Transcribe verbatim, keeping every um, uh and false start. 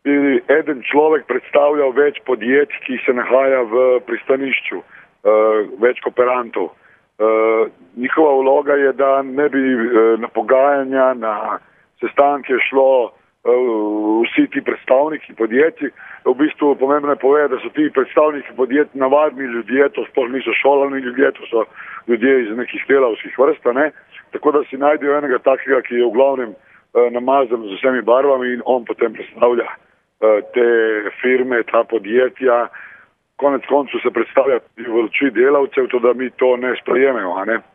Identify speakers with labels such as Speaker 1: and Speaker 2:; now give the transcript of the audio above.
Speaker 1: bi eden človek predstavljal več podjetij, ki se nahaja v pristanišču, več kooperantov. Njihova vloga je, da ne bi na pogajanja, na sestanke šlo vsi ti predstavniki podjetij. V bistvu pomembno je povedati, da so ti predstavniki podjetij navadni ljudje, to sploh niso šolani ljudje, to so ljudje iz nekih delavskih vrst, ne? Tako da si najdejo enega takega, ki je v glavnem namazan z vsemi barvami in on potem predstavlja te firme, ta podjetja. Konec koncu se predstavlja v oči delavcev, to da mi to ne sprejememo, a ne?